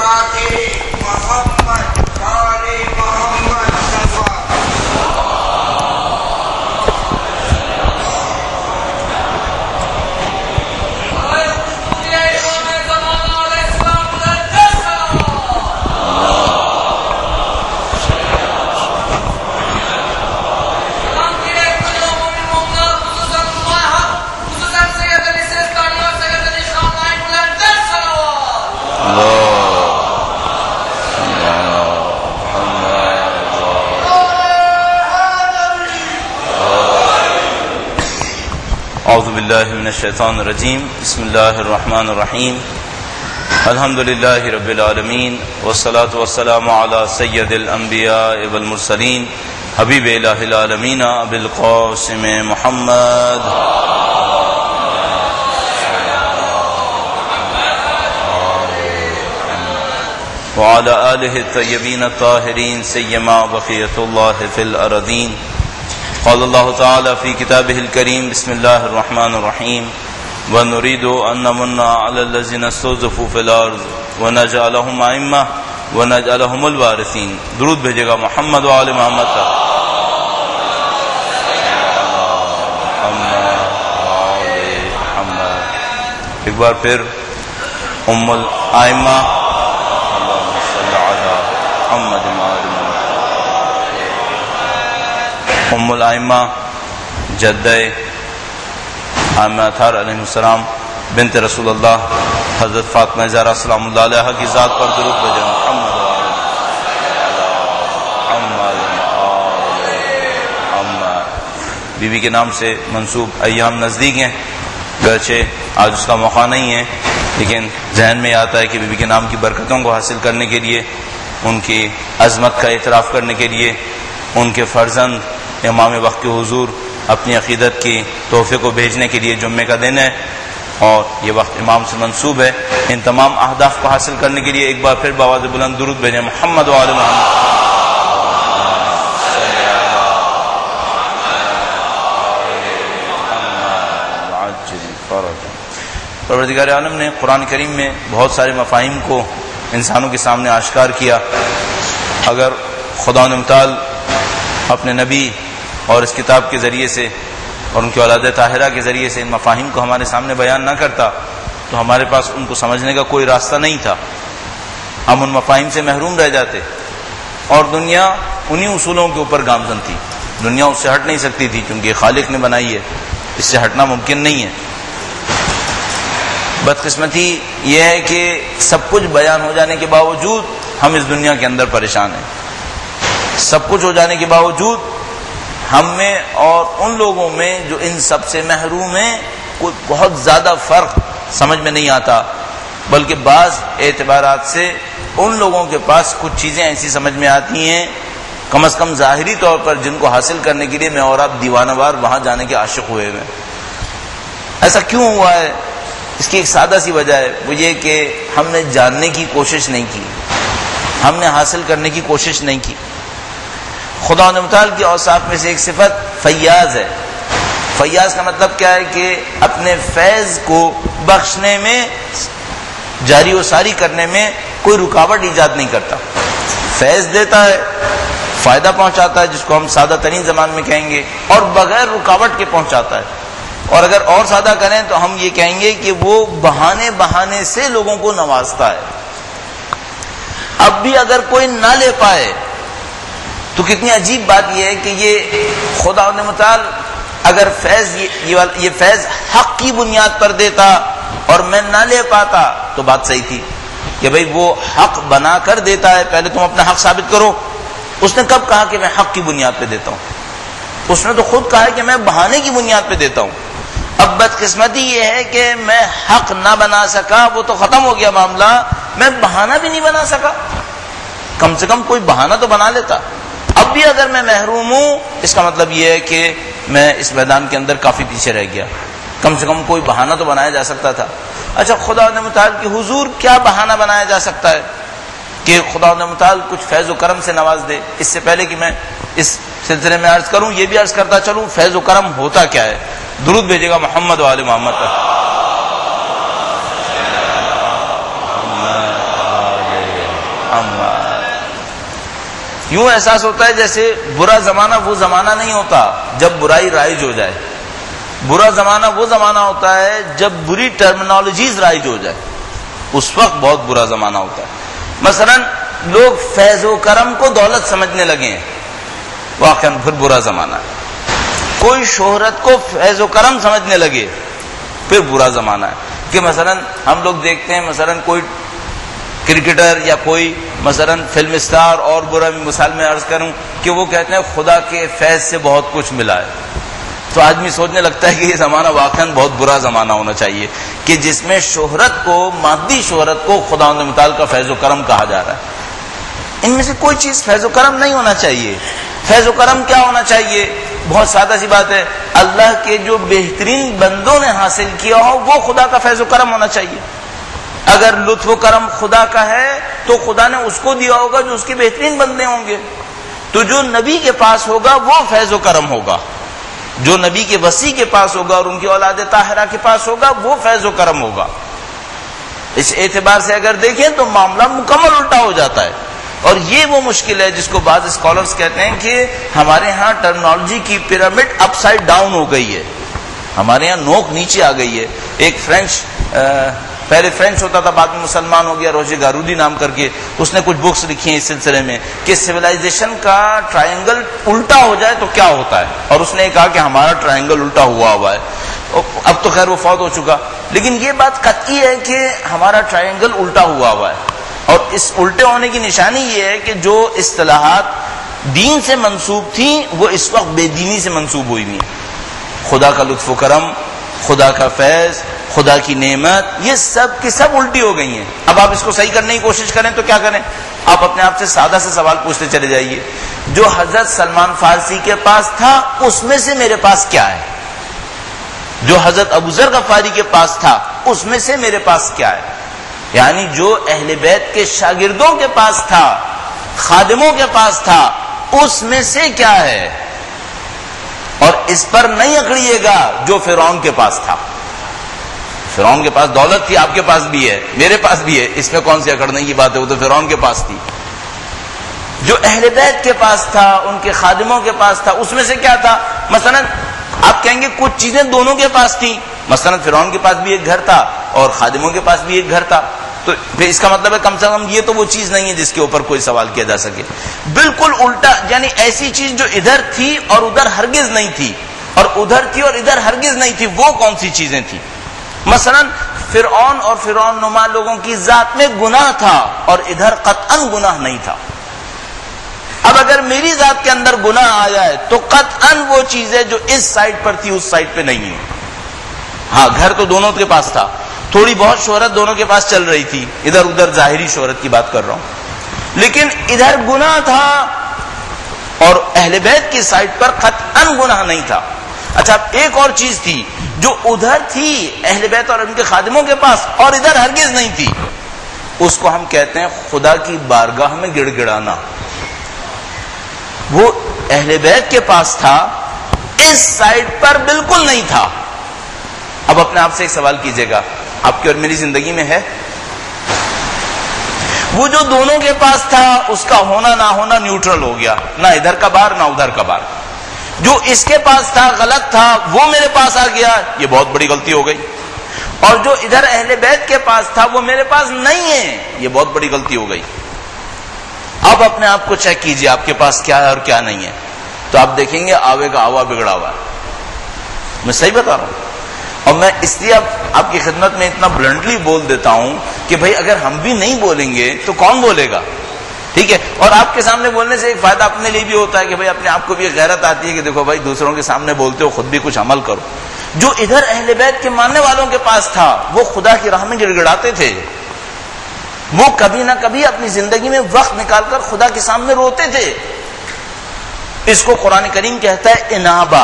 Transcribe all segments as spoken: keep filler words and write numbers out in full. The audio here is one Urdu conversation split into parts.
اعوذ باللہ من الشیطان الرجیم بسم اللہ الرحمن الرحیم الحمد للہ رب العالمین والصلاة والسلام علی سید الانبیاء والمرسلین حبیب الہ العالمین ابی القاسم محمد وعلى آلہ الطیبین الطاہرین سیما بقیۃ اللہ فی الارضین قال اللہ تعالی فی کتابہ الکریم بسم اللہ الرحمن الرحیم وَنُرِيدُ أَن نَّمُنَّ عَلَى الَّذِينَ اسْتُضْعِفُوا فِي الْأَرْضِ وَنَجْعَلَهُمْ أَئِمَّةً وَنَجْعَلَهُمُ الْوَارِثِينَ. درود بھیجے گا محمد و آل محمد کا. ایک بار پھر ام الائمہ ام الائمہ جدہ عامہ اطہار علیہ السلام بنت رسول اللہ حضرت فاطمہ زہرا سلام اللہ علیہ کی ذات پر درود بھیجیں. محمد بی بی کے نام سے منسوب ایام نزدیک ہیں، گرچہ آج اس کا موقع نہیں ہے، لیکن ذہن میں آتا ہے کہ بی بی کے نام کی برکتوں کو حاصل کرنے کے لیے، ان کی عظمت کا اعتراف کرنے کے لیے، ان کے فرزند امام وقت کے حضور اپنی عقیدت کی تحفے کو بھیجنے کے لیے جمعے کا دن ہے اور یہ وقت امام سے منسوب ہے. ان تمام اہداف کو حاصل کرنے کے لیے ایک بار پھر بآواز بلند درود بھیجیں. محمد و آل محمد. پروردگار عالم نے قرآن کریم میں بہت سارے مفاہیم کو انسانوں کے سامنے آشکار کیا. اگر خدا متعال اپنے نبی اور اس کتاب کے ذریعے سے اور ان کی اولاد طاہرہ کے ذریعے سے ان مفاہیم کو ہمارے سامنے بیان نہ کرتا تو ہمارے پاس ان کو سمجھنے کا کوئی راستہ نہیں تھا. ہم ان مفاہیم سے محروم رہ جاتے اور دنیا انہی اصولوں کے اوپر گامزن تھی. دنیا اس سے ہٹ نہیں سکتی تھی کیونکہ خالق نے بنائی ہے، اس سے ہٹنا ممکن نہیں ہے. بدقسمتی یہ ہے کہ سب کچھ بیان ہو جانے کے باوجود ہم اس دنیا کے اندر پریشان ہیں. سب کچھ ہو جانے کے باوجود ہم میں اور ان لوگوں میں جو ان سب سے محروم ہیں کوئی بہت زیادہ فرق سمجھ میں نہیں آتا، بلکہ بعض اعتبارات سے ان لوگوں کے پاس کچھ چیزیں ایسی سمجھ میں آتی ہیں کم از کم ظاہری طور پر جن کو حاصل کرنے کے لیے میں اور آپ دیوانہ وار وہاں جانے کے عاشق ہوئے ہوئے. ایسا کیوں ہوا ہے؟ اس کی ایک سادہ سی وجہ ہے، وہ یہ کہ ہم نے جاننے کی کوشش نہیں کی، ہم نے حاصل کرنے کی کوشش نہیں کی. خدا متعال کی اوصاف میں سے ایک صفت فیاض ہے. فیاض کا مطلب کیا ہے کہ اپنے فیض کو بخشنے میں، جاری و ساری کرنے میں کوئی رکاوٹ ایجاد نہیں کرتا. فیض دیتا ہے، فائدہ پہنچاتا ہے جس کو ہم سادہ ترین زبان میں کہیں گے، اور بغیر رکاوٹ کے پہنچاتا ہے. اور اگر اور سادہ کریں تو ہم یہ کہیں گے کہ وہ بہانے بہانے سے لوگوں کو نوازتا ہے. اب بھی اگر کوئی نہ لے پائے تو کتنی عجیب بات یہ ہے کہ یہ خدا متعال اگر فیض یہ فیض حق کی بنیاد پر دیتا اور میں نہ لے پاتا تو بات صحیح تھی کہ بھئی وہ حق بنا کر دیتا ہے، پہلے تم اپنا حق ثابت کرو. اس نے کب کہا کہ میں حق کی بنیاد پہ دیتا ہوں؟ اس نے تو خود کہا ہے کہ میں بہانے کی بنیاد پہ دیتا ہوں. اب بدقسمتی یہ ہے کہ میں حق نہ بنا سکا، وہ تو ختم ہو گیا معاملہ، میں بہانہ بھی نہیں بنا سکا. کم سے کم کوئی بہانہ تو بنا لیتا. اب بھی اگر میں محروم ہوں اس کا مطلب یہ ہے کہ میں اس میدان کے اندر کافی پیچھے رہ گیا. کم سے کم کوئی بہانہ تو بنایا جا سکتا تھا. اچھا، خدا متعال کی حضور کیا بہانہ بنایا جا سکتا ہے کہ خدا متعال کچھ فیض و کرم سے نواز دے؟ اس سے پہلے کہ میں اس سلسلے میں عرض کروں یہ بھی عرض کرتا چلوں فیض و کرم ہوتا کیا ہے. درود بھیجے گا محمد و آل محمد پر. یوں احساس ہوتا ہے جیسے برا زمانہ وہ زمانہ نہیں ہوتا جب برائی رائج ہو جائے، برا زمانہ وہ زمانہ ہوتا ہے جب بری ٹرمینالوجیز رائج ہو جائے، اس وقت بہت برا زمانہ ہوتا ہے۔ مثلا لوگ فیض و کرم کو دولت سمجھنے لگے ہیں، واقعا پھر برا زمانہ ہے۔ کوئی شہرت کو فیض و کرم سمجھنے لگے، پھر برا زمانہ ہے۔ کہ مثلا ہم لوگ دیکھتے ہیں مثلا کوئی کرکٹر یا کوئی مثلا فلم اسٹار، اور برا مثال میں عرض کروں کہ وہ کہتے ہیں خدا کے فیض سے بہت کچھ ملا ہے، تو آدمی سوچنے لگتا ہے کہ یہ زمانہ واقعاً بہت برا زمانہ ہونا چاہیے کہ جس میں شہرت کو، مادی شہرت کو خدا متعال کا فیض و کرم کہا جا رہا ہے۔ ان میں سے کوئی چیز فیض و کرم نہیں ہونا چاہیے۔ فیض و کرم کیا ہونا چاہیے؟ بہت سادہ سی بات ہے، اللہ کے جو بہترین بندوں نے حاصل کیا ہو وہ خدا کا فیض و کرم ہونا چاہیے۔ اگر لطف و کرم خدا کا ہے تو خدا نے اس کو دیا ہوگا جو اس کے بہترین بندے ہوں گے، تو جو نبی کے پاس ہوگا وہ فیض و کرم ہوگا، جو نبی کے وصی کے پاس ہوگا اور ان کی اولاد طاہرہ کے پاس ہوگا وہ فیض و کرم ہوگا۔ اس اعتبار سے اگر دیکھیں تو معاملہ مکمل الٹا ہو جاتا ہے، اور یہ وہ مشکل ہے جس کو بعض اسکالرز کہتے ہیں کہ ہمارے ہاں ٹرمنالوجی کی پیرامڈ اپ سائڈ ڈاؤن ہو گئی ہے، ہمارے یہاں نوک نیچے آ گئی ہے۔ ایک فرینچ پہلے فرینچ ہوتا تھا، بعد میں مسلمان ہو گیا، روجے گارودی نام کر کے، اس نے کچھ بکس لکھی ہیں اس سلسلے میں کہ سویلائزیشن کا ٹرائنگل الٹا ہو جائے تو کیا ہوتا ہے، اور اس نے کہا کہ ہمارا ٹرائنگل الٹا ہوا ہوا ہے۔ اب تو خیر وہ فوت ہو چکا، لیکن یہ بات قطعی ہے کہ ہمارا ٹرائنگل الٹا ہوا ہوا ہے، اور اس الٹے ہونے کی نشانی یہ ہے کہ جو اصطلاحات دین سے منسوب تھیں وہ اس وقت بے دینی سے منسوب ہوئی ہوئی ہیں۔ خدا کا لطف و کرم، خدا کا فیض، خدا کی نعمت، یہ سب کی سب الٹی ہو گئی ہیں۔ اب آپ اس کو صحیح کرنے کی کوشش کریں تو کیا کریں؟ آپ اپنے آپ سے سادہ سے سوال پوچھتے چلے جائیے، جو حضرت سلمان فارسی کے پاس تھا اس میں سے میرے پاس کیا ہے؟ جو حضرت ابو ذر غفاری کے پاس تھا اس میں سے میرے پاس کیا ہے؟ یعنی جو اہل بیت کے شاگردوں کے پاس تھا، خادموں کے پاس تھا، اس میں سے کیا ہے؟ اور اس پر نہیں اکڑیے گا جو فرعون کے پاس تھا۔ فرعون کے پاس دولت تھی، آپ کے پاس بھی ہے، میرے پاس بھی ہے، اس میں کون سی اکڑنے کی بات ہے؟ وہ تو فرعون کے پاس تھی۔ جو اہل بیت کے پاس تھا، ان کے خادموں کے پاس تھا، اس میں سے کیا تھا؟ مثلا آپ کہیں گے کچھ چیزیں دونوں کے پاس تھیں، مثلا فرعون کے پاس بھی ایک گھر تھا اور خادموں کے پاس بھی ایک گھر تھا، تو پھر اس کا مطلب ہے کم سے کم یہ تو وہ چیز نہیں ہے جس کے اوپر کوئی سوال کیا جا سکے۔ بالکل الٹا، یعنی ایسی چیز جو ادھر تھی اور ادھر ہرگز نہیں تھی، اور ادھر تھی اور ادھر ہرگز نہیں تھی، وہ کون سی چیزیں تھیں؟ مثلا فرعون اور فرعون نما لوگوں کی ذات میں گناہ تھا اور ادھر قطعاً گناہ نہیں تھا۔ اب اگر میری ذات کے اندر گناہ آ جائے تو قطعاً وہ چیزیں جو اس سائڈ پر تھی اس سائڈ پہ نہیں ہے۔ ہاں گھر تو دونوں کے پاس تھا، تھوڑی بہت شہرت دونوں کے پاس چل رہی تھی، ادھر ادھر ظاہری شہرت کی بات کر رہا ہوں، لیکن ادھر گناہ تھا اور اہل بیت کی سائڈ پر قطعاً گناہ نہیں تھا۔ اچھا ایک اور چیز تھی جو ادھر تھی اہل بیت اور ان کے خادموں کے پاس اور ادھر ہرگز نہیں تھی، اس کو ہم کہتے ہیں خدا کی بارگاہ میں گڑ گڑانا۔ وہ اہل بیت کے پاس تھا، اس سائڈ پر بالکل نہیں تھا۔ اب اپنے آپ سے ایک سوال کیجئے گا، آپ کی اور میری زندگی میں ہے؟ وہ جو دونوں کے پاس تھا اس کا ہونا نہ ہونا نیوٹرل ہو گیا، نہ ادھر کا بار نہ ادھر کا بار۔ جو اس کے پاس تھا غلط تھا، وہ میرے پاس آ گیا، یہ بہت بڑی غلطی ہو گئی۔ اور جو ادھر اہل بیت کے پاس تھا وہ میرے پاس نہیں ہے، یہ بہت بڑی غلطی ہو گئی۔ اب اپنے آپ کو چیک کیجئے آپ کے پاس کیا ہے اور کیا نہیں ہے، تو آپ دیکھیں گے آوے کا آوا بگڑا ہوا ہے۔ میں صحیح بتا رہا ہوں، اور میں اس لیے اب آپ کی خدمت میں اتنا بلنٹلی بول دیتا ہوں کہ بھائی اگر ہم بھی نہیں بولیں گے تو کون بولے گا؟ ٹھیک ہے، اور آپ کے سامنے بولنے سے ایک فائدہ اپنے لیے بھی ہوتا ہے کہ بھائی اپنے آپ کو بھی غیرت آتی ہے کہ دیکھو بھائی دوسروں کے سامنے بولتے ہو، خود بھی کچھ عمل کرو۔ جو ادھر اہل بیت کے ماننے والوں کے پاس تھا وہ خدا کی راہ میں گڑ گڑاتے تھے، وہ کبھی نہ کبھی اپنی زندگی میں وقت نکال کر خدا کے سامنے روتے تھے۔ اس کو قرآن کریم کہتا ہے انابہ،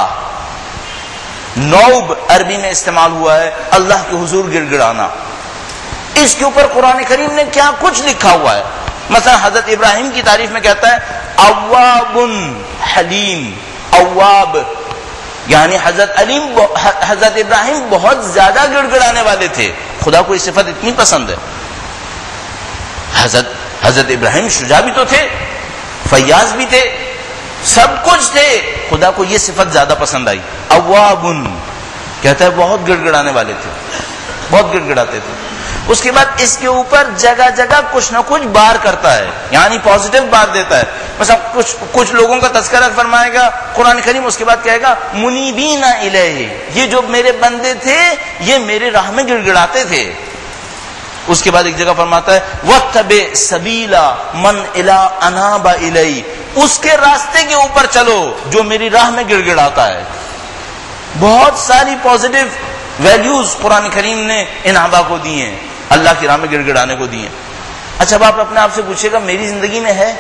نوب عربی میں استعمال ہوا ہے، اللہ کے حضور گڑ گڑانا۔ اس کے اوپر قرآن کریم نے کیا کچھ لکھا ہوا ہے۔ مثلا حضرت ابراہیم کی تعریف میں کہتا ہے اواب حلیم، اواب یعنی حضرت علیم، حضرت ابراہیم بہت زیادہ گڑ گڑانے والے تھے، خدا کو یہ صفت اتنی پسند ہے۔ حضرت حضرت ابراہیم شجاع بھی تو تھے، فیاض بھی تھے، سب کچھ تھے، خدا کو یہ صفت زیادہ پسند آئی. اوابن کہتا ہے بہت گڑ گڑانے والے تھے، بہت گڑ گڑاتے تھے. اس کے بعد اس کے اوپر جگہ جگہ کچھ نہ کچھ بار کرتا ہے، یعنی پازیٹو بار دیتا ہے. مثلا کچھ کچھ لوگوں کا تذکرہ فرمائے گا قرآن کریم، اس کے بعد کہے گا منیبین الیہ، یہ جو میرے بندے تھے یہ میرے راہ میں گڑ گڑاتے تھے. اس کے بعد ایک جگہ فرماتا ہے وَاتَّبِعْ سَبِيلَ مَنْ إِلَىٰ أَنَابَ إِلَيْهِ، اس کے راستے کے اوپر چلو جو میری راہ میں گڑ گڑاتا ہے. بہت ساری پازیٹو ویلیوز قرآن کریم نے ان آبا کو دی ہیں، اللہ کی راہ میں گڑ گڑانے کو دی ہیں. اچھا اب آپ اپنے آپ سے پوچھئے گا میری زندگی میں ہے؟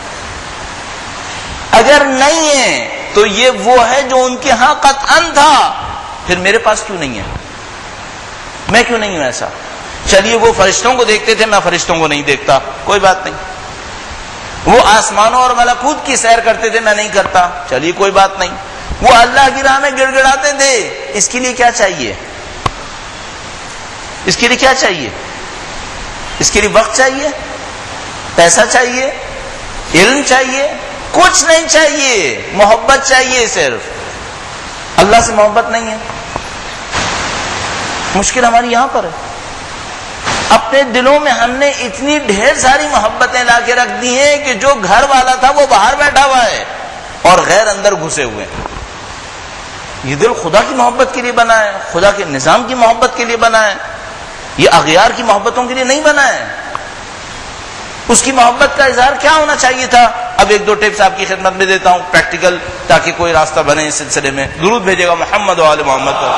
اگر نہیں ہے تو یہ وہ ہے جو ان کے ہاں قطعاً تھا، پھر میرے پاس کیوں نہیں ہے؟ میں کیوں نہیں ہوں ایسا؟ چلیے وہ فرشتوں کو دیکھتے تھے، میں فرشتوں کو نہیں دیکھتا، کوئی بات نہیں. وہ آسمانوں اور ملکوت کی سیر کرتے تھے، میں نہیں کرتا، چلیے کوئی بات نہیں. وہ اللہ کی راہ میں گڑ گڑاتے تھے، اس کے لیے کیا چاہیے؟ اس کے لیے کیا چاہیے؟ اس کے لیے وقت چاہیے، پیسہ چاہیے، علم چاہیے؟ کچھ نہیں چاہیے، محبت چاہیے. صرف اللہ سے محبت نہیں ہے. مشکل ہماری یہاں پر ہے، اپنے دلوں میں ہم نے اتنی ڈھیر ساری محبتیں لا کے رکھ دی ہیں کہ جو گھر والا تھا وہ باہر بیٹھا ہوا ہے اور غیر اندر گھسے ہوئے ہیں. یہ دل خدا کی محبت کے لیے بنا ہے، خدا کے نظام کی محبت کے لیے بنا ہے، یہ اغیار کی محبتوں کے لیے نہیں بنا ہے. اس کی محبت کا اظہار کیا ہونا چاہیے تھا؟ اب ایک دو ٹپس آپ کی خدمت میں دیتا ہوں پریکٹیکل، تاکہ کوئی راستہ بنے اس سلسلے میں. درود بھیجے گا محمد و آل محمد پر.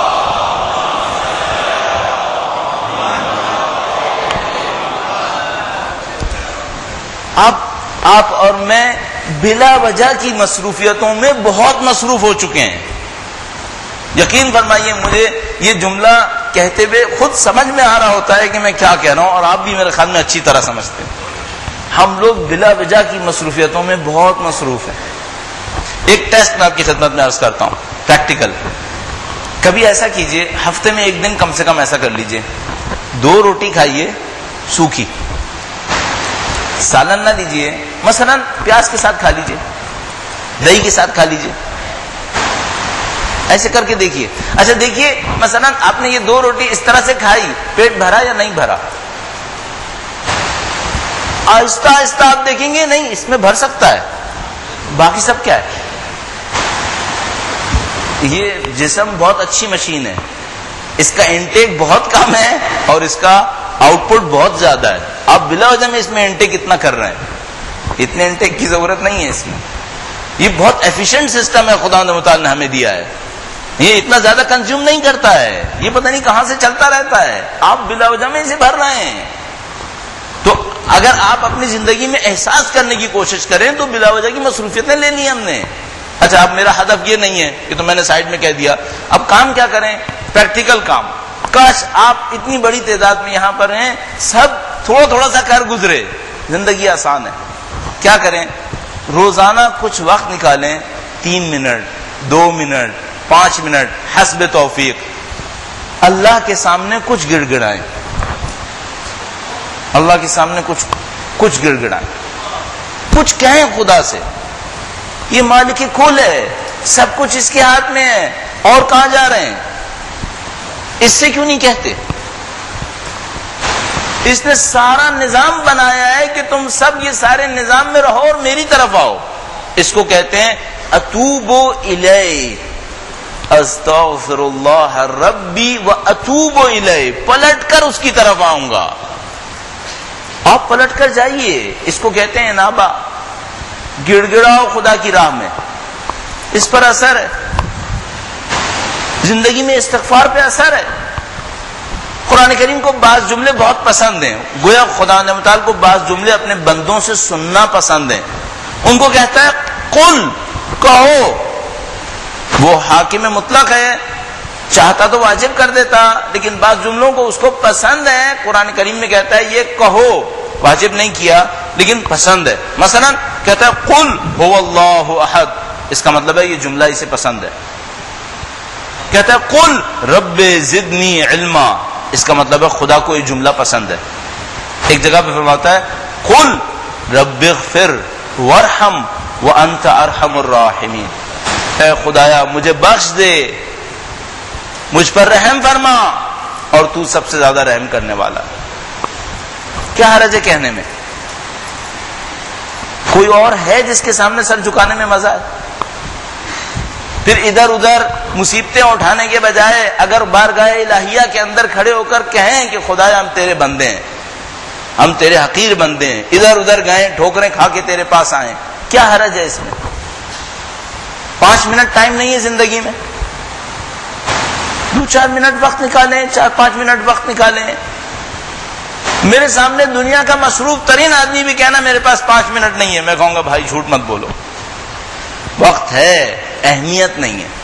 آپ آپ اور میں بلا وجہ کی مصروفیتوں میں بہت مصروف ہو چکے ہیں. یقین فرمائیے مجھے یہ جملہ کہتے ہوئے خود سمجھ میں آ رہا ہوتا ہے کہ میں کیا کہہ رہا ہوں، اور آپ بھی میرے خیال میں اچھی طرح سمجھتے ہیں. ہم لوگ بلا وجہ کی مصروفیتوں میں بہت مصروف ہیں. ایک ٹیسٹ میں آپ کی خدمت میں عرض کرتا ہوں پریکٹیکل. کبھی ایسا کیجئے، ہفتے میں ایک دن کم سے کم ایسا کر لیجئے، دو روٹی کھائیے سوکھی، سالن نہ لیجئے، مثلا پیاز کے ساتھ کھا لیجئے، دہی کے ساتھ کھا لیجئے، ایسے کر کے دیکھیے. اچھا دیکھیے مثلا آپ نے یہ دو روٹی اس طرح سے کھائی، پیٹ بھرا یا نہیں بھرا؟ آہستہ آہستہ آپ دیکھیں گے نہیں اس میں بھر سکتا ہے. باقی سب کیا ہے؟ یہ جسم بہت اچھی مشین ہے، اس کا انٹیک بہت کم ہے اور اس کا آؤٹ پٹ بہت زیادہ ہے. آپ بلا وجہ میں اس میں انٹیک اتنا کر رہے ہیں، اتنے انٹیک کی ضرورت نہیں ہے اس میں. یہ بہت ایفیشینٹ سسٹم ہے خدا متعال نے ہمیں دیا ہے، یہ اتنا زیادہ کنزیوم نہیں کرتا ہے، یہ پتہ نہیں کہاں سے چلتا رہتا ہے، آپ بلا وجہ میں اسے بھر رہے ہیں. تو اگر آپ اپنی زندگی میں احساس کرنے کی کوشش کریں تو بلا وجہ کی مصروفیتیں لے لی ہم نے. اچھا اب میرا ہدف یہ نہیں ہے کہ تو میں نے سائڈ میں کہہ دیا. اب کام کیا کریں؟ پریکٹیکل کام. کاش آپ اتنی بڑی تعداد میں یہاں پر ہیں، سب تھوڑا تھوڑا سا کر گزرے، زندگی آسان ہے. کیا کریں؟ روزانہ کچھ وقت نکالیں، تین منٹ، دو منٹ، پانچ منٹ، حسب توفیق اللہ کے سامنے کچھ گڑ گڑائیں. اللہ کے سامنے کچھ کچھ گڑ گڑائیں، کچھ کہیں خدا سے. یہ مالک کل ہے، سب کچھ اس کے ہاتھ میں ہے، اور کہاں جا رہے ہیں؟ اس سے کیوں نہیں کہتے؟ اس نے سارا نظام بنایا ہے کہ تم سب یہ سارے نظام میں رہو اور میری طرف آؤ. اس کو کہتے ہیں اتوب الیہ، استغفر اللہ ربی و اتوب الیہ، پلٹ کر اس کی طرف آؤں گا. آپ پلٹ کر جائیے، اس کو کہتے ہیں انابہ. گڑ گڑاؤ خدا کی راہ میں، اس پر اثر ہے. زندگی میں استغفار پہ اثر ہے. قرآن کریم کو بعض جملے بہت پسند ہیں، گویا خدا نے متعال کو بعض جملے اپنے بندوں سے سننا پسند ہیں. ان کو کہتا ہے قل، کہو. وہ حاکم مطلق ہے، چاہتا تو واجب کر دیتا، لیکن بعض جملوں کو اس کو پسند ہے. قرآن کریم میں کہتا ہے یہ کہو، واجب نہیں کیا لیکن پسند ہے. مثلا کہتا ہے قل هو اللہ احد، اس کا مطلب ہے یہ جملہ اسے پسند ہے. کہتا ہے قل رب زدنی علما، اس کا مطلب ہے خدا کو یہ جملہ پسند ہے. ایک جگہ پہ فرماتا ہے قل رب اغفر وارحم وانت ارحم الراحمین، اے خدایا مجھے بخش دے، مجھ پر رحم فرما، اور تو سب سے زیادہ رحم کرنے والا۔ کیا حرج ہے کہنے میں؟ کوئی اور ہے جس کے سامنے سر جھکانے میں مزہ ہے؟ پھر ادھر ادھر مصیبتیں اٹھانے کے بجائے اگر بارگاہ الہیہ کے اندر کھڑے ہو کر کہیں کہ خدایا ہم تیرے بندے ہیں، ہم تیرے حقیر بندے ہیں، ادھر ادھر گئے ٹھوکریں کھا کے تیرے پاس آئیں، کیا حرج ہے اس میں؟ پانچ منٹ ٹائم نہیں ہے زندگی میں؟ دو چار منٹ وقت نکالیں، چار پانچ منٹ وقت نکالیں۔ میرے سامنے دنیا کا مصروف ترین آدمی بھی کہنا میرے پاس پانچ منٹ نہیں ہے، میں کہوں گا بھائی جھوٹ مت بولو، وقت ہے، اہمیت نہیں ہے۔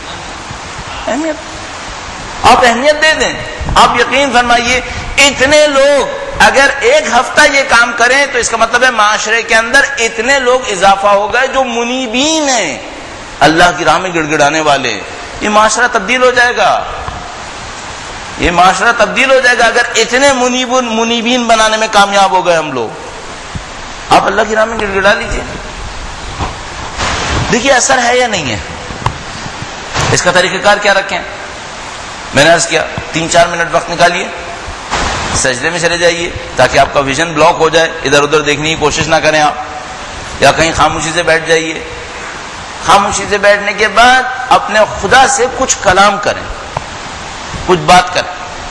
اہمیت آپ اہمیت دے دیں۔ آپ یقین فرمائیے اتنے لوگ اگر ایک ہفتہ یہ کام کریں تو اس کا مطلب ہے معاشرے کے اندر اتنے لوگ اضافہ ہو گئے جو منیبین ہیں، اللہ کی راہ میں گڑ گڑانے والے۔ یہ معاشرہ تبدیل ہو جائے گا، یہ معاشرہ تبدیل ہو جائے گا اگر اتنے منیبون منیبین بنانے میں کامیاب ہو گئے ہم لوگ۔ آپ اللہ کی راہ میں گڑ گڑا لیجیے، دیکھیے اثر ہے یا نہیں ہے۔ اس کا طریقہ کار کیا رکھیں؟ میں نے عرض کیا تین چار منٹ وقت نکالیے، سجدے میں چلے جائیے تاکہ آپ کا ویژن بلاک ہو جائے، ادھر ادھر دیکھنے کی کوشش نہ کریں آپ، یا کہیں خاموشی سے بیٹھ جائیے۔ خاموشی سے بیٹھنے کے بعد اپنے خدا سے کچھ کلام کریں، کچھ بات کریں،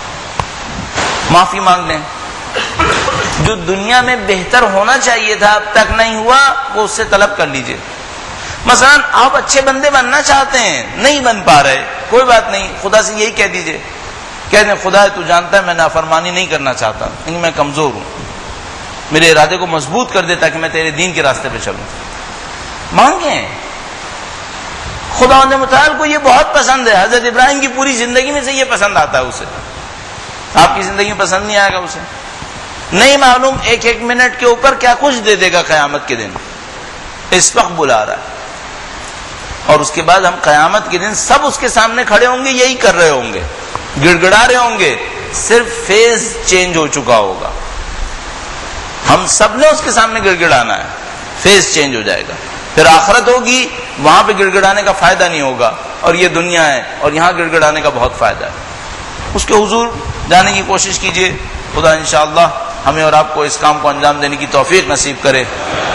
معافی مانگ لیں۔ جو دنیا میں بہتر ہونا چاہیے تھا اب تک نہیں ہوا وہ اس سے طلب کر لیجئے۔ مثلا آپ اچھے بندے بننا چاہتے ہیں، نہیں بن پا رہے، کوئی بات نہیں، خدا سے یہی کہہ دیجئے، کہہ دیں خدا تو جانتا ہے میں نافرمانی نہیں کرنا چاہتا، لیکن میں کمزور ہوں، میرے ارادے کو مضبوط کر دے تاکہ میں تیرے دین کے راستے پہ چلوں۔ مانگیں، خدا نے متعال کو یہ بہت پسند ہے، حضرت ابراہیم کی پوری زندگی میں سے یہ پسند آتا ہے اسے، آپ کی زندگی میں پسند نہیں آئے گا اسے؟ نہیں معلوم ایک ایک منٹ کے اوپر کیا کچھ دے دے گا قیامت کے دن، اس وقت بلا رہا ہے۔ اور اس کے بعد ہم قیامت کے دن سب اس کے سامنے کھڑے ہوں گے، یہی کر رہے ہوں گے، گڑ گڑا رہے ہوں گے، صرف فیز چینج ہو چکا ہوگا۔ ہم سب نے اس کے سامنے گڑ گڑانا ہے، فیز چینج ہو جائے گا۔ پھر آخرت ہوگی، وہاں پہ گڑ گڑانے کا فائدہ نہیں ہوگا، اور یہ دنیا ہے اور یہاں گڑ گڑانے کا بہت فائدہ ہے۔ اس کے حضور جانے کی کوشش کیجئے، خدا انشاءاللہ ہمیں اور آپ کو اس کام کو انجام دینے کی توفیق نصیب کرے۔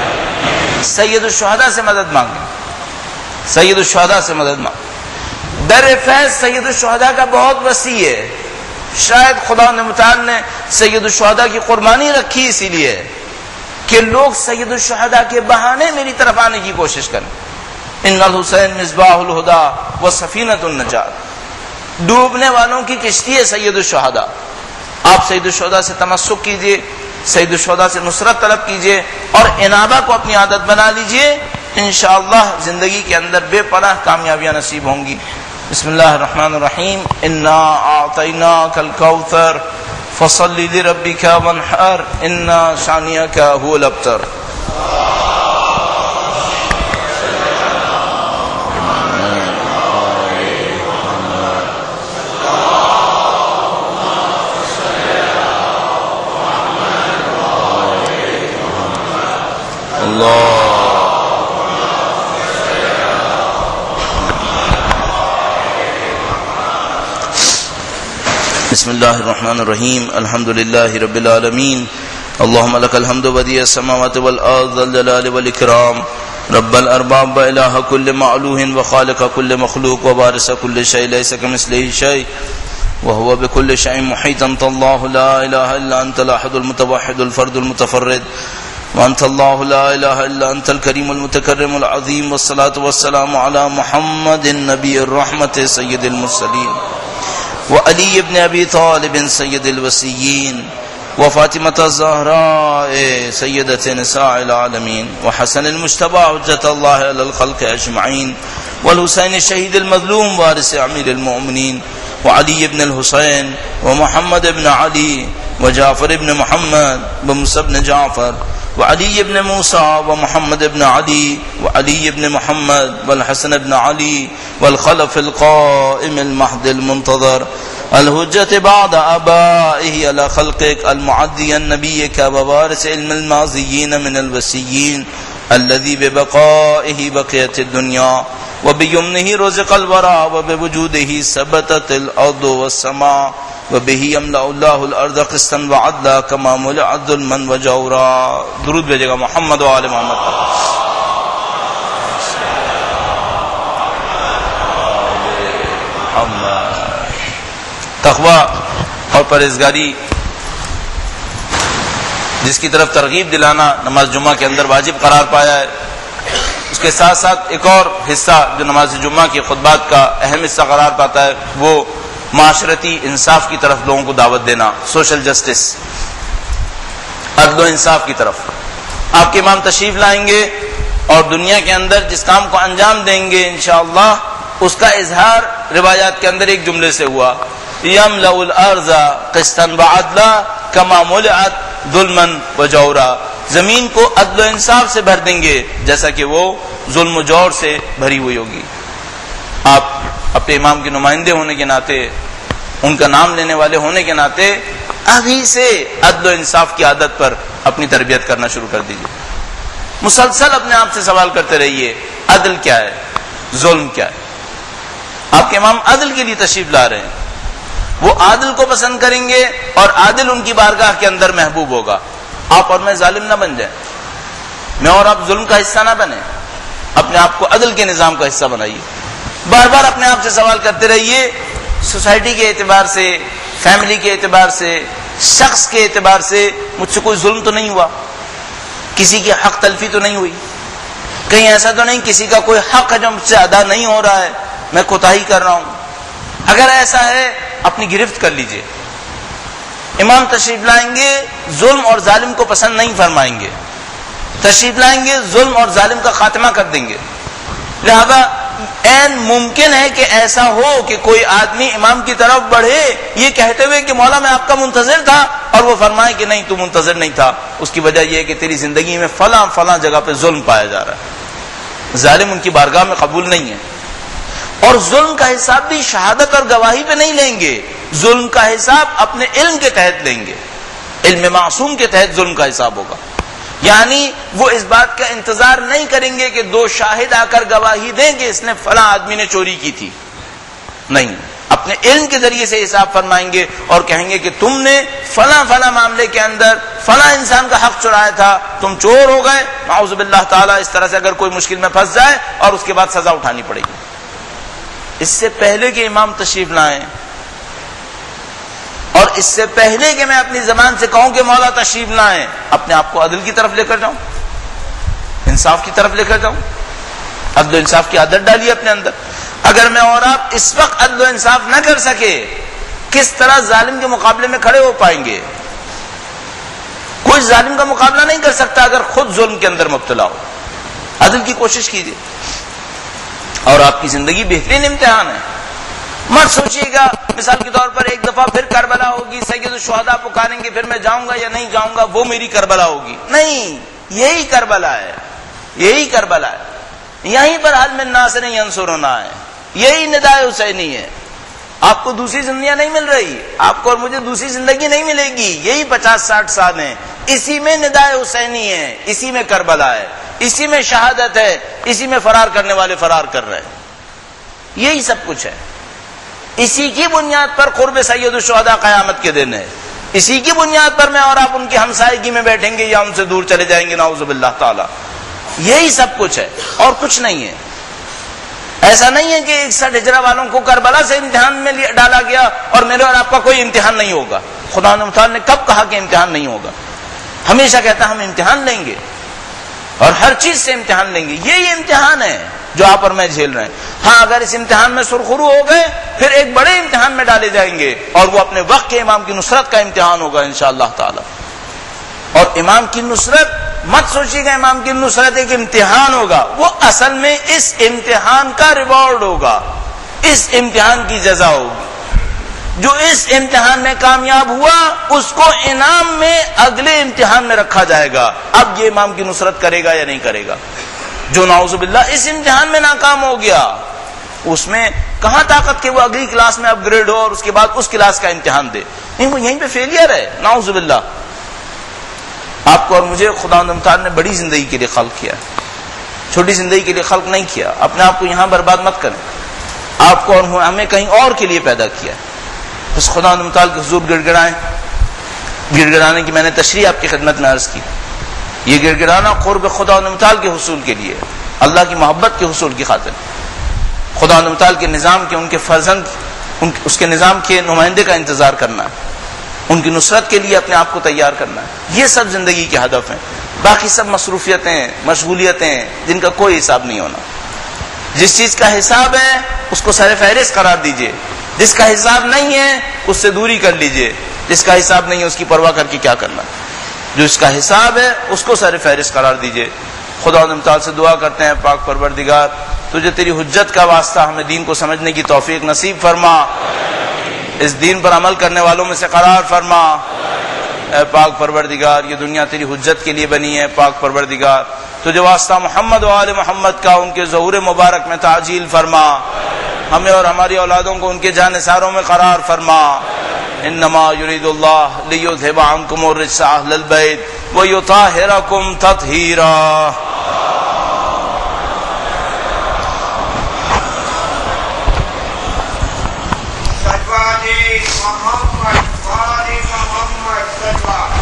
سید الشہداء سے مدد مانگیں، سید الشہداء سے مدد مانگیں۔ در فیض سید الشہداء کا بہت وسیع ہے، شاید خدا نے متعال نے سید الشہداء کی قربانی رکھی اسی لیے کہ لوگ سید الشہداء کے بہانے میری طرف آنے کی کوشش کریں۔ ان الحسین مصباح الہدیٰ و سفینۃ النجات، ڈوبنے والوں کی کشتی ہے سید الشہداء۔ آپ سید الشہداء سے تمسک کیجئے، سید الشہداء سے نصرت طلب کیجئے اور انابہ کو اپنی عادت بنا لیجئے، انشاءاللہ زندگی کے اندر بے پناہ کامیابیاں نصیب ہوں گی۔ بسم اللہ الرحمن الرحیم، انا اعطیناک الکوثر فصل لربک وانحر ان شانئک هو الابتر۔ اللہ بسم اللہ الرحمن الرحیم، الحمد للہ رب العالمین، اللہم لک الحمد بدیع السماوات والارض ذا الجلال والاکرام، رب الارباب والہ کل معلوہ وخالق کل مخلوق وبارث کل شیء لیس کمثلہ شیء وهو بكل شيء محيط، انت الله لا اله الا انت الاحد المتوحد الفرد المتفرد، وانت الله لا اله الا انت الكريم المتكرم العظيم، والصلاة والسلام على محمد النبي الرحمة سيد المرسلين، وعلي بن ابي طالب سيد الوصيين، وفاطمة الزهراء سيدة نساء العالمين، وحسن المجتبى حجة الله على الخلق اجمعين، والحسين الشهيد المظلوم وارث امير المؤمنين، وعلي بن الحسين ومحمد بن علي وجعفر بن محمد وموسى بن جعفر، وعلي بن موسى ومحمد بن علي وعلي بن محمد والحسن بن علي، والخلف القائم المهد المنتظر الحجة بعد آبائه على خلقك المعدي نبيك ووارث علم الماضيين من الوصيين، الذي ببقائه بقيت الدنيا وبيمنه رزق الورى وبوجوده ثبتت الارض والسماء وبه يملأ الله الارض قسطا وعدلا كما ملئت ظلما وجورا. درود بھیجے گا محمد و آل محمد پر. تقوی اور پرہیزگاری جس کی طرف ترغیب دلانا نماز جمعہ کے اندر واجب قرار پایا ہے، اس کے ساتھ ساتھ ایک اور حصہ جو نماز جمعہ کے خطبات کا اہم حصہ قرار پاتا ہے وہ معاشرتی انصاف کی طرف لوگوں کو دعوت دینا، سوشل جسٹس، عدل و انصاف کی طرف. آپ کے امام تشریف لائیں گے اور دنیا کے اندر جس کام کو انجام دیں گے انشاءاللہ اس کا اظہار روایات کے اندر ایک جملے سے ہوا، یملأ الارض قسطا وعدلا کما ملئت ظلما وجورا. زمین کو عدل و انصاف سے بھر دیں گے جیسا کہ وہ ظلم و جور سے بھری ہوئی ہوگی. آپ اپنے امام کے نمائندے ہونے کے ناطے، ان کا نام لینے والے ہونے کے ناطے ابھی سے عدل و انصاف کی عادت پر اپنی تربیت کرنا شروع کر دیجیے. مسلسل اپنے آپ سے سوال کرتے رہیے، عدل کیا ہے، ظلم کیا ہے. آپ کے امام عدل کے لیے تشریف لا رہے ہیں، وہ عادل کو پسند کریں گے اور عادل ان کی بارگاہ کے اندر محبوب ہوگا. آپ اور میں ظالم نہ بن جائیں، میں اور آپ ظلم کا حصہ نہ بنیں، اپنے آپ کو عدل کے نظام کا حصہ بنائیے. بار بار اپنے آپ سے سوال کرتے رہیے، سوسائٹی کے اعتبار سے، فیملی کے اعتبار سے، شخص کے اعتبار سے مجھ سے کوئی ظلم تو نہیں ہوا، کسی کی حق تلفی تو نہیں ہوئی، کہیں ایسا تو نہیں کسی کا کوئی حق ہے جو مجھ سے ادا نہیں ہو رہا ہے، میں کوتاہی کر رہا ہوں. اگر ایسا ہے اپنی گرفت کر لیجئے. امام تشریف لائیں گے، ظلم اور ظالم کو پسند نہیں فرمائیں گے، تشریف لائیں گے ظلم اور ظالم کا خاتمہ کر دیں گے. لہذا این ممکن ہے کہ ایسا ہو کہ کوئی آدمی امام کی طرف بڑھے یہ کہتے ہوئے کہ مولا میں آپ کا منتظر تھا، اور وہ فرمائے کہ نہیں تو منتظر نہیں تھا، اس کی وجہ یہ ہے کہ تیری زندگی میں فلاں فلاں جگہ پہ ظلم پایا جا رہا ہے. ظالم ان کی بارگاہ میں قبول نہیں ہے. اور ظلم کا حساب بھی شہادت اور گواہی پہ نہیں لیں گے، ظلم کا حساب اپنے علم کے تحت لیں گے، علم معصوم کے تحت ظلم کا حساب ہوگا. یعنی وہ اس بات کا انتظار نہیں کریں گے کہ دو شاہد آ کر گواہی دیں کہ اس نے فلاں آدمی نے چوری کی تھی، نہیں، اپنے علم کے ذریعے سے حساب فرمائیں گے اور کہیں گے کہ تم نے فلاں فلاں معاملے کے اندر فلاں انسان کا حق چرایا تھا، تم چور ہو گئے، نعوذ باللہ تعالیٰ. اس طرح سے اگر کوئی مشکل میں پھنس جائے اور اس کے بعد سزا اٹھانی پڑے گی. اس سے پہلے کہ امام تشریف لائیں اور اس سے پہلے کہ میں اپنی زبان سے کہوں کہ مولا تشریف لائیں، اپنے آپ کو عدل کی طرف لے کر جاؤں، انصاف کی طرف لے کر جاؤں. عدل و انصاف کی عادت ڈالیے اپنے اندر. اگر میں اور آپ اس وقت عدل و انصاف نہ کر سکے کس طرح ظالم کے مقابلے میں کھڑے ہو پائیں گے؟ کوئی ظالم کا مقابلہ نہیں کر سکتا اگر خود ظلم کے اندر مبتلا ہو. عدل کی کوشش کیجیے اور آپ کی زندگی بہترین امتحان ہے. مت سوچیے گا مثال کے طور پر ایک دفعہ پھر کربلا ہوگی، سید الشہداء پکاریں گے، پھر میں جاؤں گا یا نہیں جاؤں گا، وہ میری کربلا ہوگی. نہیں، یہی کربلا ہے، یہی کربلا ہے. یہیں پر حال میں ناصر ینصرنا ہے، یہی ندائے حسینی ہے. آپ کو دوسری زندگیاں نہیں مل رہی، آپ کو اور مجھے دوسری زندگی نہیں ملے گی. یہی پچاس ساٹھ سال ہیں، اسی میں ندائے حسینی ہے، اسی میں کربلا ہے، اسی میں شہادت ہے، اسی میں فرار کرنے والے فرار کر رہے ہیں. یہی سب کچھ ہے. اسی کی بنیاد پر قرب سید الشہداء قیامت کے دن ہے. اسی کی بنیاد پر میں اور آپ ان کی ہمسائیگی میں بیٹھیں گے یا ان سے دور چلے جائیں گے نعوذ باللہ تعالی. یہی سب کچھ ہے اور کچھ نہیں ہے. ایسا نہیں ہے کہ اکسٹھ ہجرہ والوں کو کربلا سے امتحان میں ڈالا گیا اور میرے اور آپ کا کوئی امتحان نہیں ہوگا. خدا متعال نے کب کہا کہ امتحان نہیں ہوگا؟ ہمیشہ کہتا ہم امتحان لیں گے اور ہر چیز سے امتحان لیں گے. یہی امتحان ہے جو آپ اور میں جھیل رہے ہیں. ہاں اگر اس امتحان میں سرخرو ہو گئے پھر ایک بڑے امتحان میں ڈالے جائیں گے اور وہ اپنے وقت کے امام کی نصرت کا امتحان ہوگا انشاءاللہ تعالی. اور امام کی نصرت مت سوچیے گا امام کی نصرت ایک امتحان ہوگا، وہ اصل میں اس امتحان کا ریوارڈ ہوگا، اس امتحان کی جزا ہوگی. جو اس امتحان میں کامیاب ہوا اس کو انعام میں اگلے امتحان میں رکھا جائے گا. اب یہ امام کی نصرت کرے گا یا نہیں کرے گا. جو نعوذ باللہ اس امتحان میں ناکام ہو گیا اس میں کہاں طاقت کہ وہ اگلی کلاس میں اپ گریڈ ہو اور اس کے بعد اس کلاس کا امتحان دے. نہیں، وہ یہیں پہ فیلئر ہے نعوذ باللہ. آپ کو اور مجھے خداوند متعال نے بڑی زندگی کے لیے خلق کیا، چھوٹی زندگی کے لیے خلق نہیں کیا۔ اپنے آپ کو یہاں برباد مت کریں، آپ کو اور ہمیں کہیں اور کے لیے پیدا کیا۔ بس خداوند متعال کے حضور گڑ گڑائیں۔ گڑ گڑانے کی میں نے تشریح آپ کی خدمت میں عرض کی۔ یہ گڑ گڑانا قرب خداوند متعال کے حصول کے لیے، اللہ کی محبت کے حصول کی خاطر، خداوند متعال کے نظام کے، ان کے فرزند، ان اس کے نظام کے نمائندے کا انتظار کرنا، ان کی نصرت کے لیے اپنے آپ کو تیار کرنا، یہ سب زندگی کے ہدف ہیں۔ باقی سب مصروفیتیں، مشغولیتیں جن کا کوئی حساب نہیں ہونا۔ جس چیز کا حساب ہے اس کو سر فہرست قرار دیجئے، جس کا حساب نہیں ہے اس سے دوری کر لیجئے، جس کا حساب نہیں ہے اس کی پرواہ کر کے کیا کرنا، جو اس کا حساب ہے اس کو سر فہرست قرار دیجئے۔ خداوند متعال سے دعا کرتے ہیں، پاک پروردگار تجھے تیری حجت کا واسطہ ہمیں دین کو سمجھنے کی توفیق نصیب فرما، اس دین پر عمل کرنے والوں میں سے قرار فرما۔ اے پاک پروردگار یہ دنیا تیری حجت کے لیے بنی ہے، پاک پروردگار تجھے واسطہ محمد و آل محمد کا ان کے ظہور مبارک میں تعجیل فرما، ہمیں اور ہماری اولادوں کو ان کے جانثاروں میں قرار فرما۔ انما یرید اللہ لیذھب عنکم الرجس اہل البیت ویطہرکم تطہیرا۔ محمد محمد محمد